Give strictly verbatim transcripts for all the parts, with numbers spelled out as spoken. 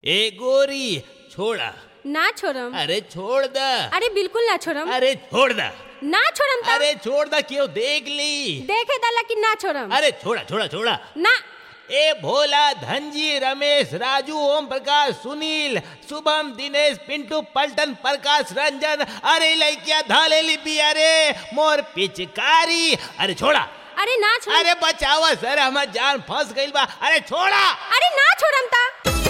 ए गोरी छोड़ा। ना छोड़म। अरे छोड़ द। अरे बिल्कुल ना छोड़म। अरे छोड़ द। ना छोड़म ता। अरे छोड़ द, क्यों देख ली। देखे दला कि ना छोड़म। अरे छोड़ा छोड़ा छोड़ा ना। ए भोला, धनजी, रमेश, राजू, ओम प्रकाश, सुनील, शुभम, दिनेश, पिंटू, पलटन, प्रकाश, रंजन, अरे लइकिया धाले लिपि, अरे मोर पिचकारी। अरे छोड़ा। अरे ना छोड़। अरे बचावा सर, हमार जान फंस गइल बा। अरे छोड़ा। अरे ना छोड़म ता।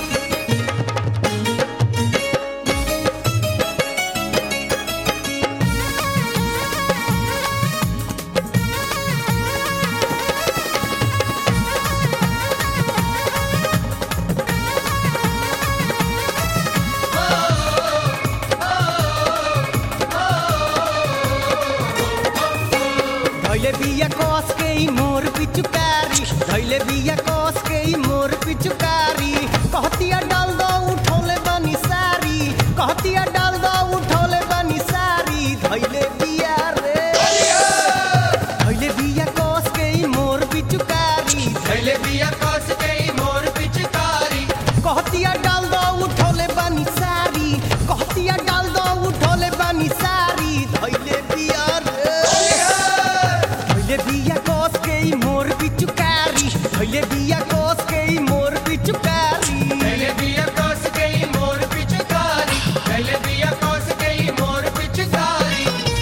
धैले बिया कस के ई मोर पिचुकारी, धैले बिया कस के ई मोर पिचुकारी। कहतिया डाल दो उठौले बनी सारी, कहतिया डाल दो उठौले बनी सारी। धैले बिया रे धैले बिया कस के ई मोर पिचुकारी, धैले बिया कस के ई मोर पिचकारी। कहतिया डाल दो उठौले बनी सारी, कहतिया डाल दो उठौले बनी सारी। धैले बिया रे धैले बिया कस के ई मोर पिचुकारी, धैले बिया कस के ई मोर पिचुकारी। धैले बिया कस के ई मोर पिचकारी, धैले बिया कस के ई मोर पिचकारी।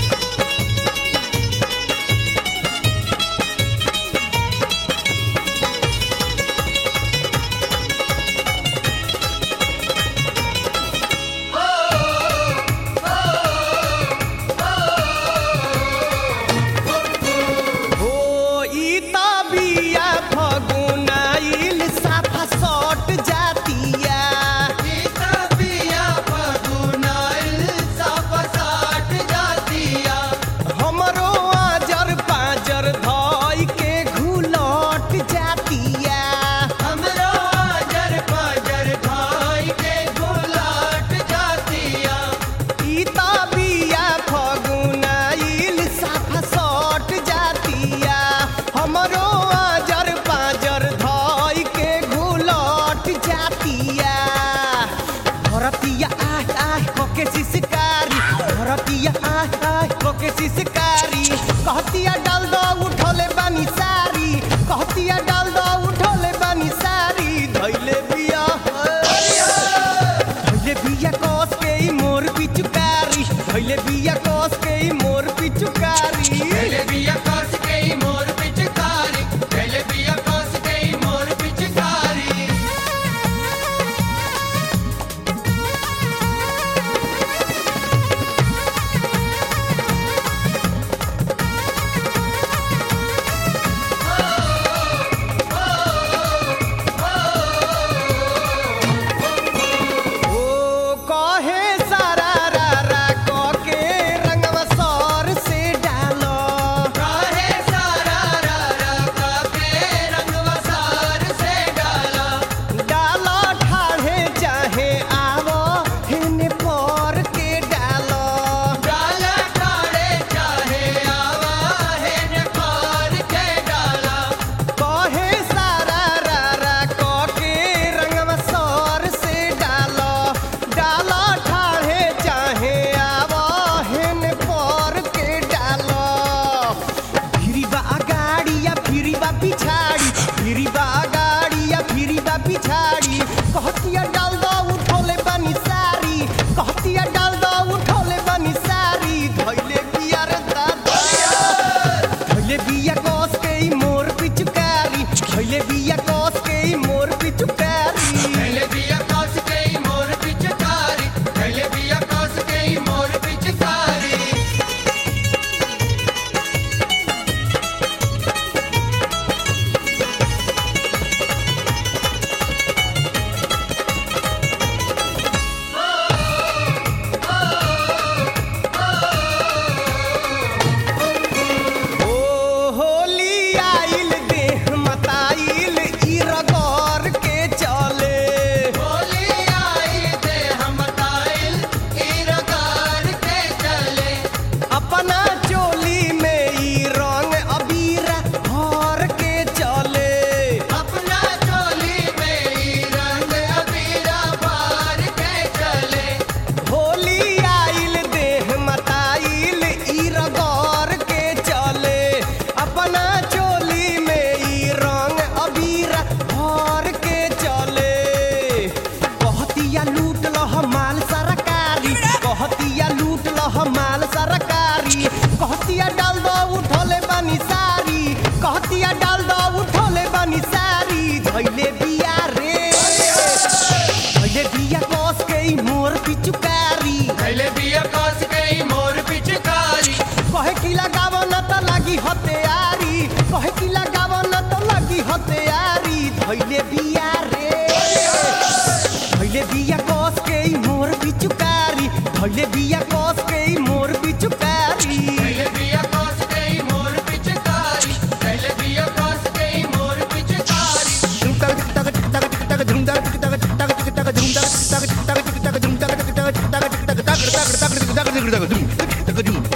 हो ई ता बिया फगुनाइल साफा सट जातिया। पीता पिया फगुनाइल सब साट जातिया। हमरो आजर पाजर धई के घुलट जातिया। हमरो आजर पाजर भाई के गुलाट जातिया। ई ता बिया फगुनाइल साफा सट जातिया। हमरो आजर पाजर धई के घुलट जातिया। भरतिया आह आह कोके सिसकारी, भरतिया आह आह कोके सिसकारी। कहतिया डाल दो उठौले बनी सारी, कहतिया डाल दो उठौले बनी सारी। धैले बिया धैले बिया कस के ई मोर पिचुकारी, धैले बिया कस के ई मोर पिचुकारी। धैले बिया कस के ई मोर पिचकारी, धैले बिया कस के ई मोर पिचकारी।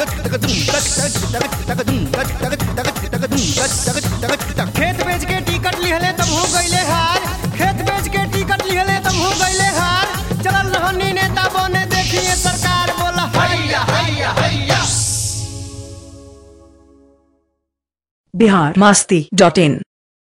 खेत बेच के टिकट लिहले तब हो गईले हार खेत बेच के टिकट लिहले तब हो गईले हार चलल रहनी नेता बने देखिए सरकार बोला हैया हैया हैया बिहार मस्ती डॉट इन